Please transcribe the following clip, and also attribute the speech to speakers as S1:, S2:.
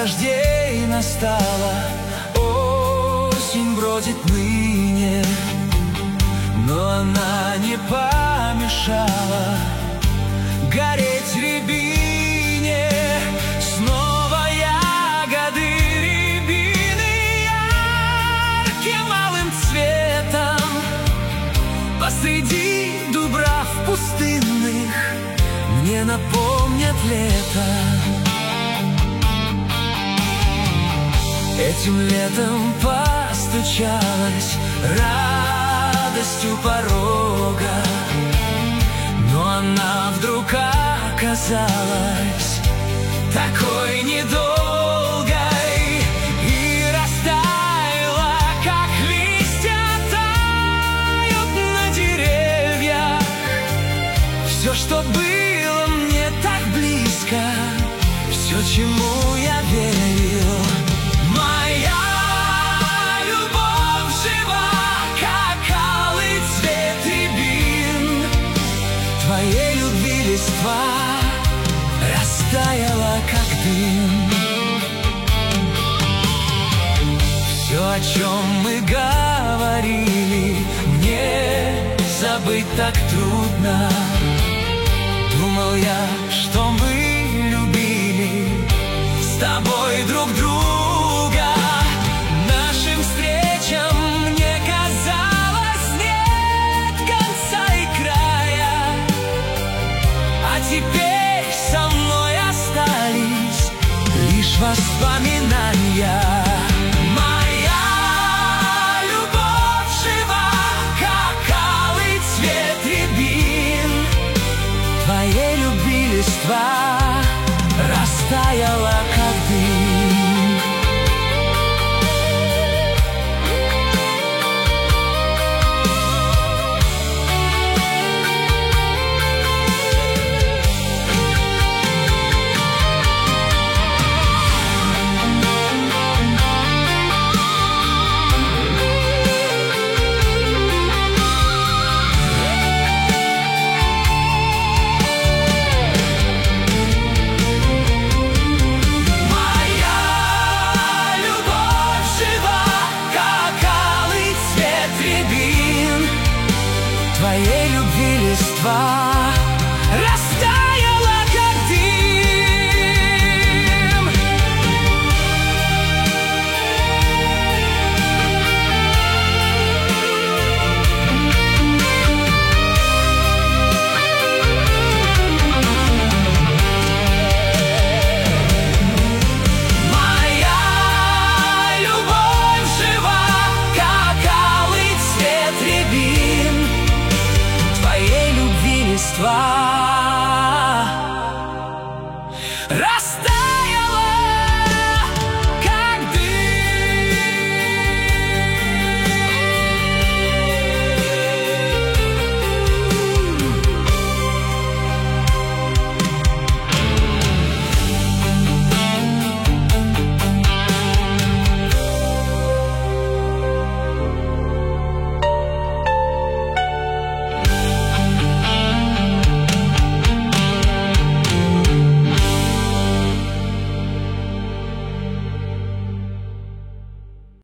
S1: дождей настала, осень бродит ныне, но она не помешала гореть рябине. Снова ягоды рябины ярким алым цветом посреди дубрав пустынных мне напомнят лето. Этим летом постучалась радость у порога, но она вдруг оказалась такой недолгой и растаяла, как листья тают на деревьях. Все, что было мне так близко, все, чему я верил. Моя любовь жива, как алый цвет рябин. Твоей любви листва растаяла, как дым. Все, о чем мы говорили, мне забыть так трудно. Думал я, что мы любили с тобой друг друга. Нашим встречам мне казалось нет конца и края, а теперь со мной остались лишь воспоминания.